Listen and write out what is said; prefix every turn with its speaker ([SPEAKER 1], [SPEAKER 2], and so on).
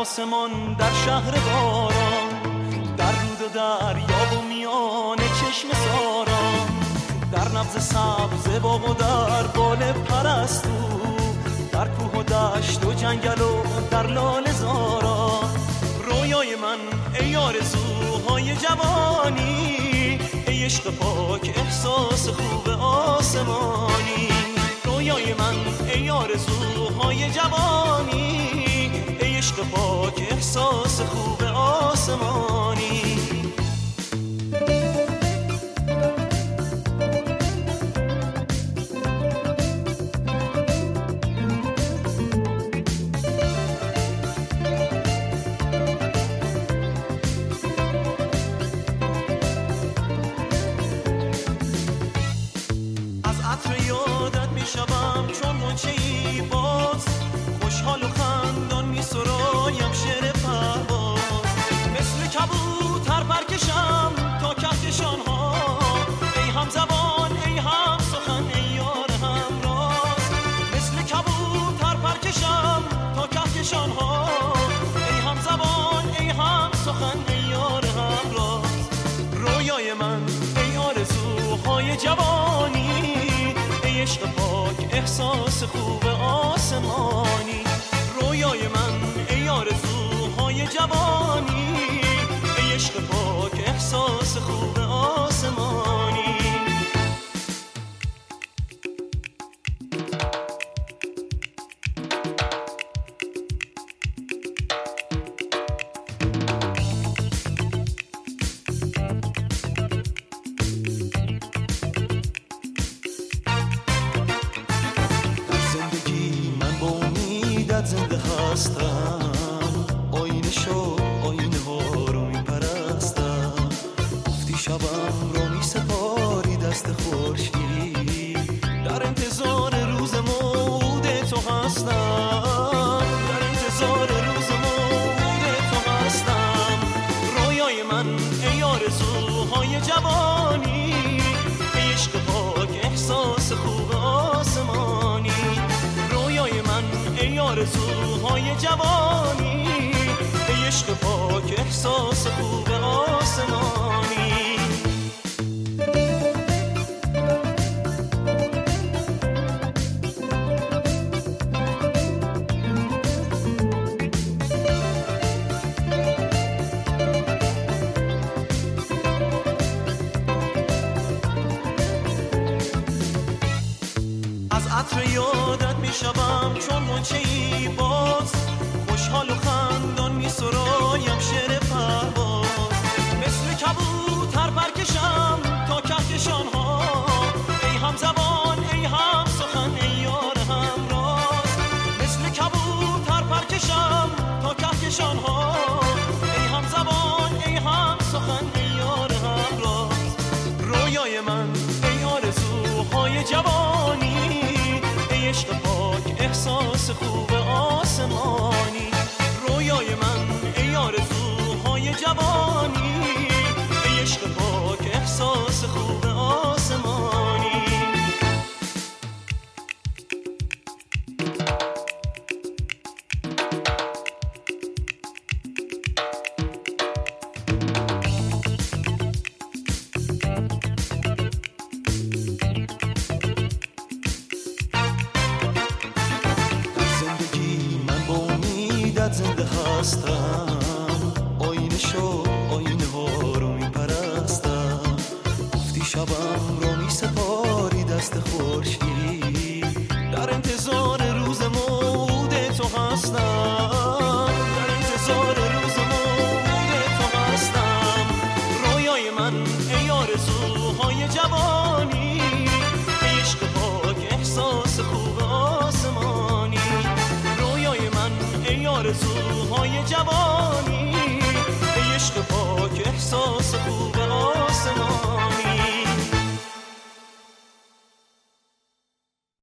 [SPEAKER 1] آسمان در شهر باران، در رود و دریا و میان چشم ساران، در نبض سبز باغ و در بال پرستو، در کوه و دشت و جنگل و در لاله زاران. رویای من ای آرزوهای جوانی، ای عشق پاک احساس خوب آسمانی. رویای من ای آرزوهای جوانی، ای عشق پاک احساس خوب آسمانی. شبم چون منچه‌ای باز، خوشحال و خندان می سرایم شعر پرواز. مثل کبوتر پرکشم تا کهکشان ها، ای هم زبان ای هم سخن ای یار همراز. مثل کبوتر پرکشم تا کهکشان ها، ای هم زبان ای هم سخن ای یار همراز. رویای من ای آرزوهای جوانی، ای عشق پاک احساس خوب آسمانی. رویای من ای آرزوهای جوانی، ای عشق پاک احساس خوب آسمانی. زنده هستم، آینه شو آینه ها رو میپرستم. گفتی شبم رو میسپاری دست خورشید، در انتظار روز مود تو هستم، در انتظار روز مود تو هستم. رویای من ای آرزوهای جوانی، ای عشق پاک احساس خوب آسمانی. رویای من ای آرزوهای جوانی، ای عشق پاک احساس خوب آسمانی. از عطر یادت می شبم چون منچه‌ای باز، خوشحال و خندان می سرایم شعر پرواز. مثل کبوتر پرکشم تا کهکشان ها، ای هم زبان ای هم سخن ای یار همراز. مثل کبوتر پرکشم تا کهکشان ها، ای هم زبان ای هم سخن ای یار همراز. رویای من ای آرزوهای جوانی، ای عشق پاک احساس خوب آسمانی. رویای من ای آرزوهای جوانی، ای عشق پاک احساس خوب آسمانی. زنده هستم، آینه شو آینه ها رو میپرستم. گفتی شبم رو میسپاری دست خورشید، در انتظار